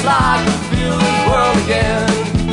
I can feel this world again.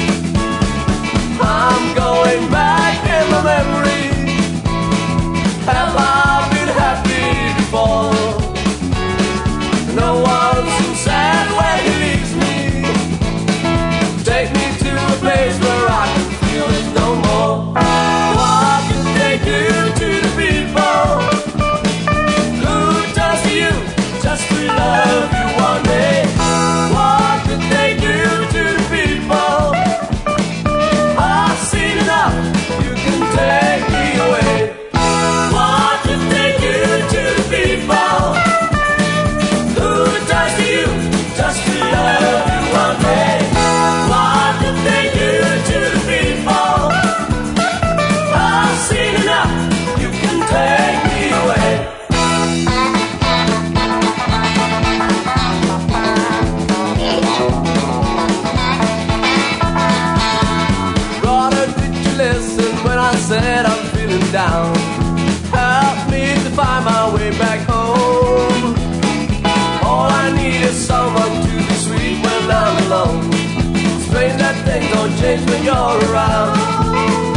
I'm going back in my memory. Have I been happy before? No one's so sad when he leaves me. Take me to a place where I can feel it no more. What can they do to the people who does to you just to love you one day? What can they do to the people? I've seen enough, you can take me away. What can they do to the people who does to you just to love you one day? What can they do to the people? I've seen enough, you can take me away. Brother, did you listen when I said I'm feeling down? Help me to find my way back home. All I need is someone to be sweet when I'm alone. Strange that things don't change when you're around.